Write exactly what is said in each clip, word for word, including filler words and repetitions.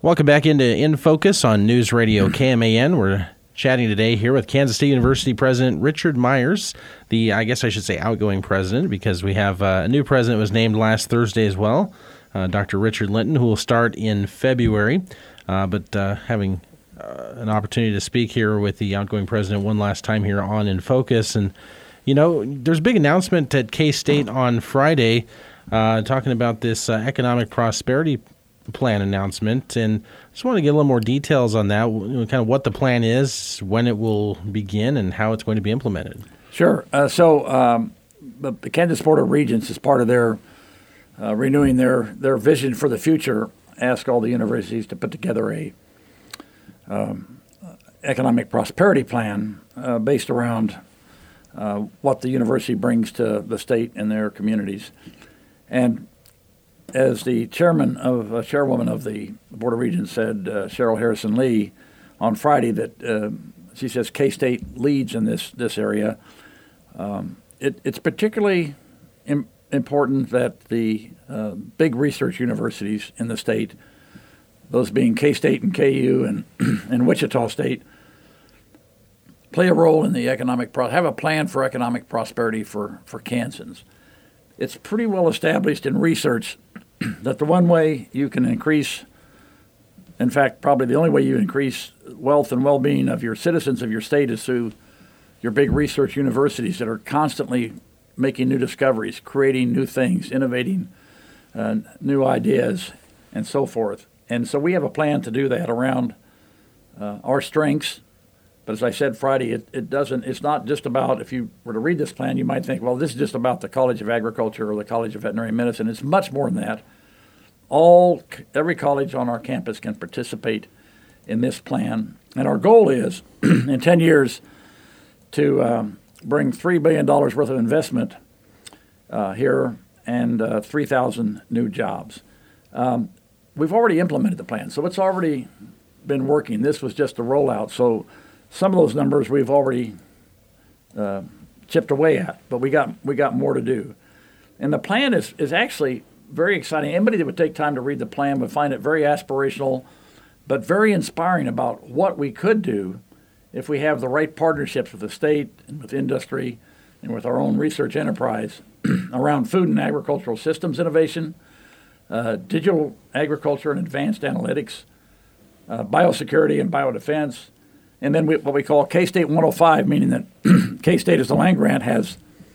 Welcome back into In Focus on News Radio K M A N. We're chatting today here with Kansas State University President Richard Myers, the, I guess I should say, outgoing president, because we have uh, a new president was named last Thursday as well, uh, Doctor Richard Linton, who will start in February. Uh, but uh, having uh, an opportunity to speak here with the outgoing president one last time here on In Focus. And, you know, there's a big announcement at K-State on Friday uh, talking about this uh, economic prosperity plan announcement, and I just want to get a little more details on that, you know, kind of what the plan is, when it will begin, and how it's going to be implemented. Sure. Uh, so um, the, the Kansas Board of Regents, as part of their uh, renewing their, their vision for the future, asked all the universities to put together a um, economic prosperity plan uh, based around uh, what the university brings to the state and their communities. And as the chairman of uh, chairwoman of the Board of Regents said, uh, Cheryl Harrison Lee, on Friday, that uh, she says K-State leads in this this area. Um, it, it's particularly im- important that the uh, big research universities in the state, those being K-State and K U and and Wichita State, play a role in the economic pro- have a plan for economic prosperity for for Kansans. It's pretty well established in research that the one way you can increase, in fact, probably the only way you increase wealth and well-being of your citizens of your state is through your big research universities that are constantly making new discoveries, creating new things, innovating uh, new ideas, and so forth. And so we have a plan to do that around uh, our strengths. But as I said Friday, it, it doesn't, it's not just about, if you were to read this plan, you might think, well, this is just about the College of Agriculture or the College of Veterinary Medicine. It's much more than that. All, every college on our campus can participate in this plan. And our goal is, in ten years, to um, bring three billion dollars worth of investment uh, here and uh, three thousand new jobs. Um, we've already implemented the plan, so it's already been working. This was just a rollout. So some of those numbers we've already uh, chipped away at, but we got we got more to do. And the plan is, is actually very exciting. Anybody that would take time to read the plan would find it very aspirational, but very inspiring about what we could do if we have the right partnerships with the state and with industry and with our own research enterprise around food and agricultural systems innovation, uh, digital agriculture and advanced analytics, uh, biosecurity and biodefense, and then we, what we call K-State one oh five, meaning that K-State as the land grant has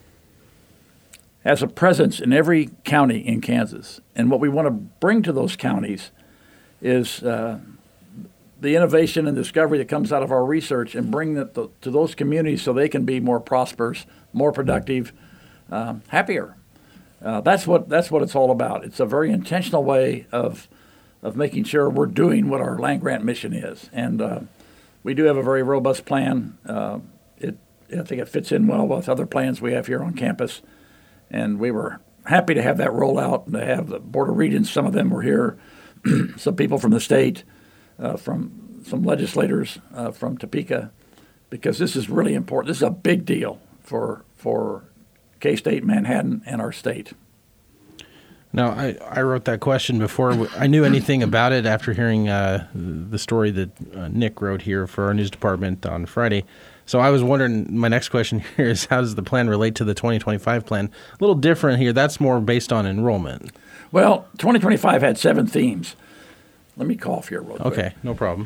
has a presence in every county in Kansas. And what we want to bring to those counties is uh, the innovation and discovery that comes out of our research and bring that to, to those communities so they can be more prosperous, more productive, um, happier. Uh, that's what that's what it's all about. It's a very intentional way of of making sure we're doing what our land grant mission is. And uh, we do have a very robust plan. Uh, it, I think it fits in well with other plans we have here on campus. And we were happy to have that roll out and to have the Board of Regents. Some of them were here, some people from the state, uh, from some legislators uh, from Topeka, because this is really important. This is a big deal for for K-State, Manhattan, and our state. Now, I, I wrote that question before I knew anything about it after hearing uh, the story that uh, Nick wrote here for our news department on Friday. So I was wondering, my next question here is, how does the plan relate to the twenty twenty-five plan? A little different here. That's more based on enrollment. Well, twenty twenty-five had seven themes. Let me cough here real quick. Okay, no problem.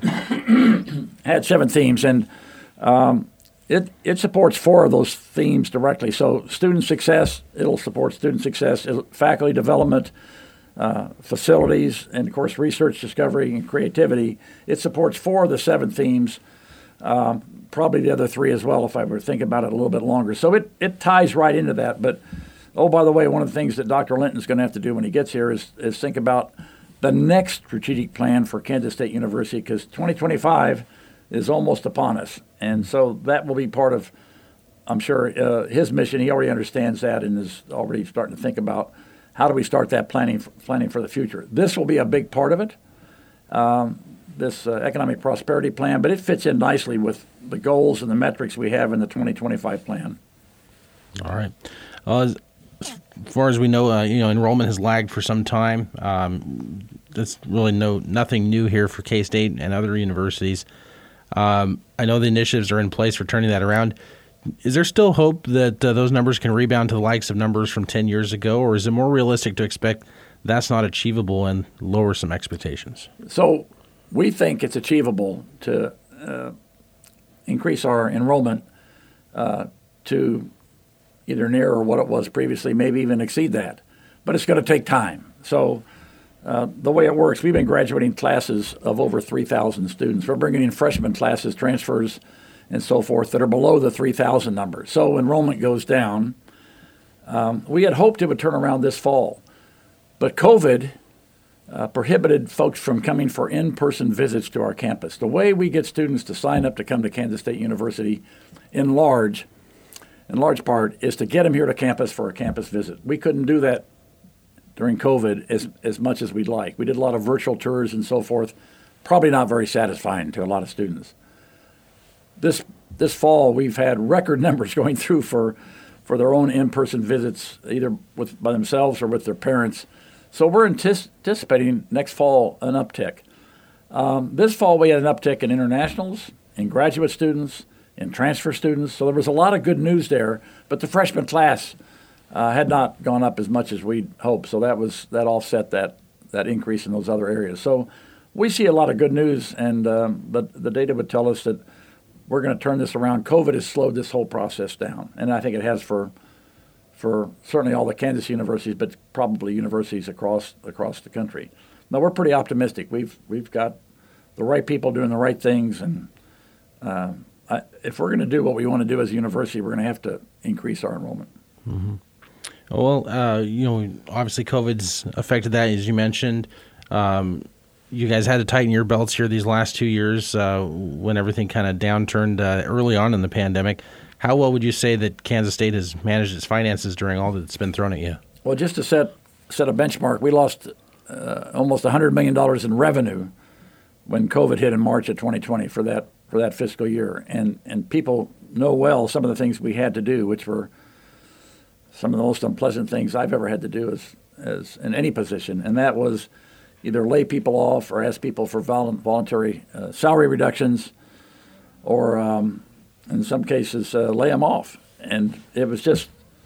Had seven themes, and um, it it supports four of those themes directly. So student success, it'll support student success, faculty development, uh, facilities, and, of course, research, discovery, and creativity. It supports four of the seven themes. Um, probably the other three as well if I were to think about it a little bit longer. So it, it ties right into that. But, oh, by the way, one of the things that Doctor Linton's going to have to do when he gets here is, is think about the next strategic plan for Kansas State University, because twenty twenty-five is almost upon us. And so that will be part of, I'm sure, uh, his mission. He already understands that and is already starting to think about how do we start that planning for, planning for the future. This will be a big part of it. Um, this uh, economic prosperity plan, but it fits in nicely with the goals and the metrics we have in the twenty twenty-five plan. All right. Uh, as far as we know, uh, you know, enrollment has lagged for some time. Um, that's really no nothing new here for K-State and other universities. Um, I know the initiatives are in place for turning that around. Is there still hope that uh, those numbers can rebound to the likes of numbers from ten years ago, or is it more realistic to expect that's not achievable and lower some expectations? So we think it's achievable to uh, increase our enrollment uh, to either near or what it was previously, maybe even exceed that. But it's going to take time. So uh, the way it works, we've been graduating classes of over three thousand students. We're bringing in freshman classes, transfers, and so forth that are below the three thousand number. So enrollment goes down. Um, we had hoped it would turn around this fall, but COVID uh, prohibited folks from coming for in-person visits to our campus. The way we get students to sign up to come to Kansas State University in large, in large part, is to get them here to campus for a campus visit. We couldn't do that during COVID as, as much as we'd like. We did a lot of virtual tours and so forth, probably not very satisfying to a lot of students. This this fall, we've had record numbers going through for, for their own in-person visits, either with by themselves or with their parents. So we're antis- anticipating next fall an uptick. Um, this fall, we had an uptick in internationals, in graduate students, in transfer students. So there was a lot of good news there, but the freshman class uh, had not gone up as much as we'd hoped. So that was that offset that that increase in those other areas. So we see a lot of good news, and um, the the data would tell us that we're going to turn this around. COVID has slowed this whole process down, and I think it has for for certainly all the Kansas universities, but probably universities across across the country. Now we're pretty optimistic. We've we've got the right people doing the right things, and uh, I, if we're going to do what we want to do as a university, we're going to have to increase our enrollment. Mm-hmm. Well, uh, you know, obviously COVID's affected that, as you mentioned. Um, you guys had to tighten your belts here these last two years uh, when everything kind of downturned uh, early on in the pandemic. How well would you say that Kansas State has managed its finances during all that's been thrown at you? Well, just to set set a benchmark, we lost uh, almost one hundred million dollars in revenue when COVID hit in March of twenty twenty for that for that fiscal year. And and people know well some of the things we had to do, which were some of the most unpleasant things I've ever had to do as, as in any position. And that was either lay people off or ask people for vol- voluntary uh, salary reductions, or um, in some cases uh, lay them off. And it was just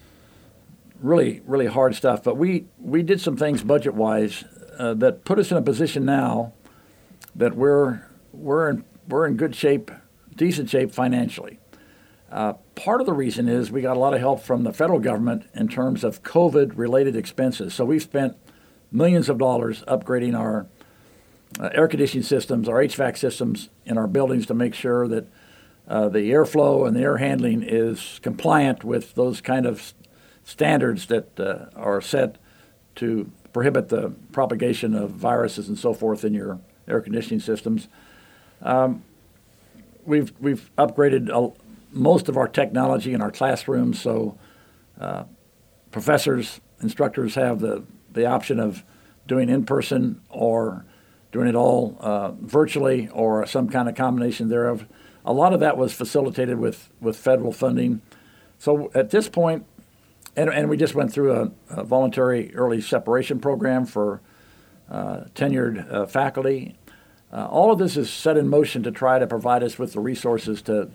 really, really hard stuff. But we, we did some things budget-wise uh, that put us in a position now that we're we're in, we're in good shape, decent shape financially. Uh, part of the reason is we got a lot of help from the federal government in terms of COVID-related expenses. So we've spent millions of dollars upgrading our uh, air conditioning systems, our H V A C systems in our buildings to make sure that uh, the airflow and the air handling is compliant with those kind of standards that uh, are set to prohibit the propagation of viruses and so forth in your air conditioning systems. Um, we've we've upgraded a, most of our technology in our classrooms, so uh, professors, instructors have the, the option of doing in-person or doing it all uh, virtually or some kind of combination thereof. A lot of that was facilitated with, with federal funding. So at this point, and, and we just went through a, a voluntary early separation program for uh, tenured uh, faculty. Uh, all of this is set in motion to try to provide us with the resources to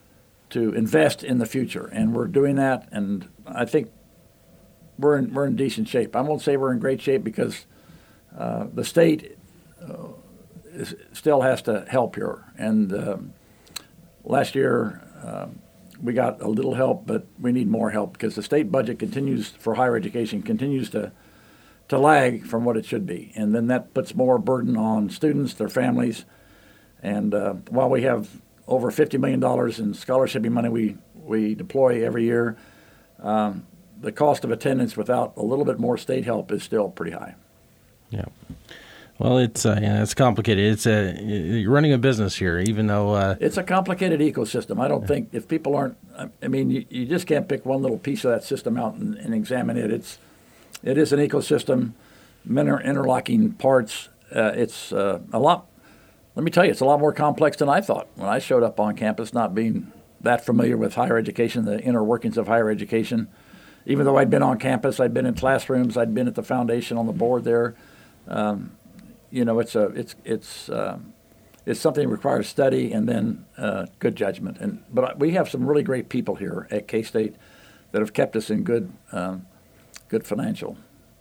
to invest in the future, and we're doing that. And I think we're in we're in decent shape. I won't say we're in great shape because uh, the state uh, is, still has to help here. And um, last year uh, we got a little help, but we need more help because the state budget continues for higher education continues to. to lag from what it should be. And then that puts more burden on students, their families. And uh, while we have over fifty million dollars in scholarship money we, we deploy every year, um, the cost of attendance without a little bit more state help is still pretty high. Yeah. Well, it's uh, yeah, it's complicated. It's a you're running a business here, even though uh, it's a complicated ecosystem. I don't yeah. think if people aren't, I mean, you, you just can't pick one little piece of that system out and, and examine it. It's It is an ecosystem, many interlocking parts. Uh, it's uh, a lot, let me tell you, it's a lot more complex than I thought when I showed up on campus, not being that familiar with higher education, the inner workings of higher education. even though I'd been on campus, I'd been in classrooms, I'd been at the foundation on the board there. Um, you know, it's a it's it's um, it's something that requires study and then uh, good judgment. And but we have some really great people here at K-State that have kept us in good um, good financial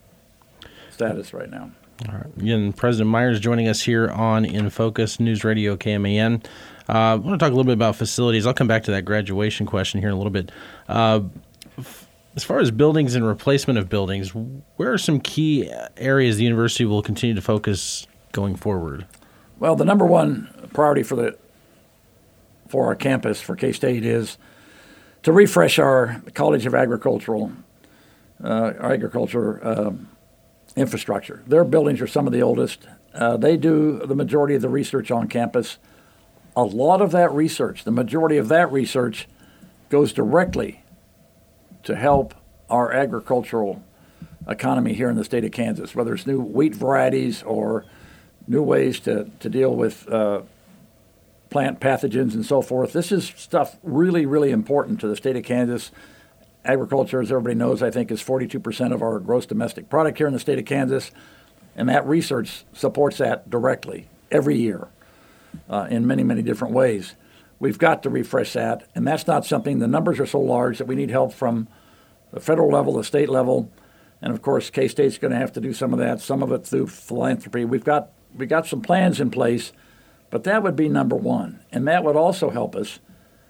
status right now. All right. Again, President Myers joining us here on In Focus News Radio K M A N. Uh, I want to talk a little bit about facilities. I'll come back to that graduation question here in a little bit. Uh, as far as buildings and replacement of buildings, where are some key areas the university will continue to focus going forward? Well, the number one priority for the for our campus, for K-State, is to refresh our College of Agricultural, uh, our agriculture um, infrastructure. Their buildings are some of the oldest. Uh, they do the majority of the research on campus. A lot of that research, the majority of that research, goes directly to help our agricultural economy here in the state of Kansas, whether it's new wheat varieties or new ways to, to deal with uh, plant pathogens and so forth. This is stuff really, really important to the state of Kansas. Agriculture, as everybody knows, I think is forty-two percent of our gross domestic product here in the state of Kansas, and that research supports that directly every year uh, in many, many different ways. We've got to refresh that, and that's not something, the numbers are so large that we need help from the federal level, the state level, and of course K-State's going to have to do some of that, some of it through philanthropy. We've got we got some plans in place, but that would be number one, and that would also help us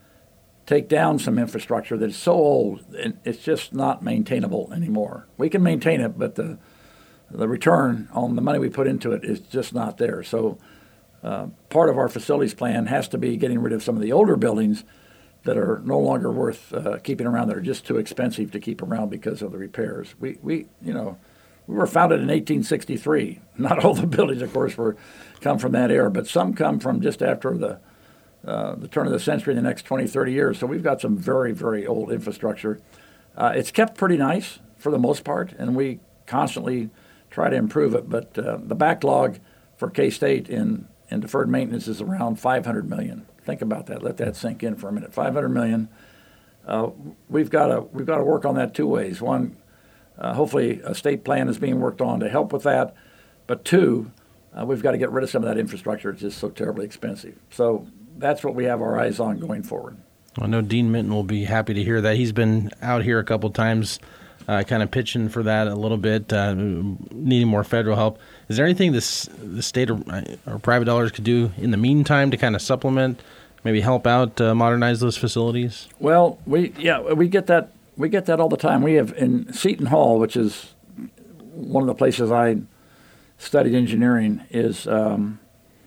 take down some infrastructure that is so old and it's just not maintainable anymore. We can maintain it, but the the return on the money we put into it is just not there. So uh, part of our facilities plan has to be getting rid of some of the older buildings that are no longer worth uh, keeping around, that are just too expensive to keep around because of the repairs. We, we you know, we were founded in eighteen sixty-three. Not all the buildings, of course, were come from that era, but some come from just after the Uh, the turn of the century, in the next twenty, thirty years. So we've got some very, very old infrastructure. Uh, it's kept pretty nice for the most part, and we constantly try to improve it. But uh, the backlog for K-State in, in deferred maintenance is around five hundred million dollars. Think about that. Let that sink in for a minute. five hundred million dollars. Uh, we've got to we've got to work on that two ways. One, uh, hopefully a state plan is being worked on to help with that. But two, uh, we've got to get rid of some of that infrastructure. It's just so terribly expensive. So that's what we have our eyes on going forward. I know Dean Minton will be happy to hear that. He's been out here a couple times uh, kind of pitching for that a little bit, uh, needing more federal help. Is there anything this the state or, or private dollars could do in the meantime to kind of supplement, maybe help out, uh, modernize those facilities? Well, we yeah, we get that we get that all the time. We have in Seton Hall, which is one of the places I studied engineering, is um,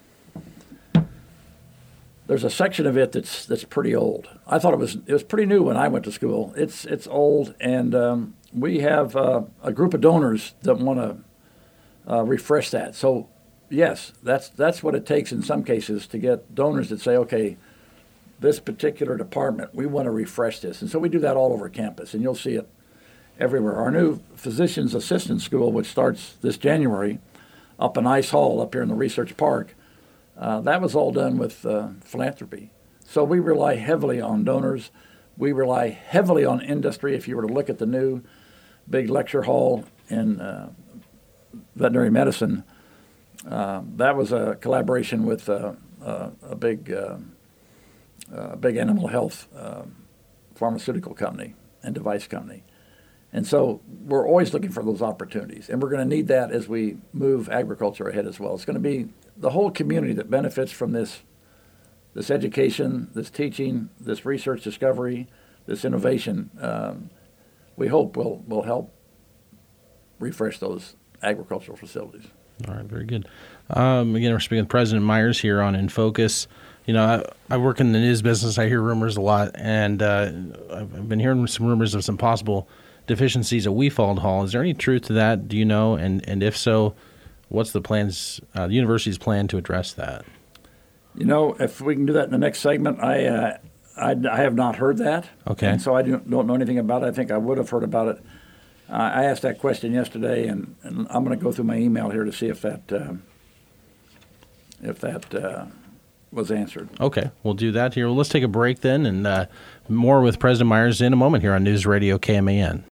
there's a section of it that's that's pretty old. I thought it was it was pretty new when I went to school. It's it's old, and um, we have uh, a group of donors that want to uh, refresh that. So yes, that's that's what it takes in some cases to get donors that say, okay, this particular department, we want to refresh this, and so we do that all over campus, and you'll see it everywhere. Our new physician's assistant school, which starts this January, up in Ice Hall, up here in the Research Park. Uh, that was all done with uh, philanthropy. So we rely heavily on donors. We rely heavily on industry. If you were to look at the new big lecture hall in uh, veterinary medicine, uh, that was a collaboration with uh, uh, a big, uh, uh, big animal health uh, pharmaceutical company and device company. And so we're always looking for those opportunities, and we're going to need that as we move agriculture ahead as well. It's going to be the whole community that benefits from this this education, this teaching, this research discovery, this innovation. Um, we hope will will help refresh those agricultural facilities. All right, very good. Um, again, we're speaking with President Myers here on In Focus. You know, I, I work in the news business. I hear rumors a lot, and uh, I've been hearing some rumors of some possible deficiencies at Weefald Hall. Is there any truth to that? Do you know? And and if so, what's the plans, uh, the university's plan to address that? You know, if we can do that in the next segment, I uh, I, I have not heard that. Okay. And so I don't, don't know anything about it. I think I would have heard about it. Uh, I asked that question yesterday, and, and I'm going to go through my email here to see if that uh, if that uh, was answered. Okay, we'll do that here. Well, let's take a break then, and uh, more with President Myers in a moment here on News Radio K M A N.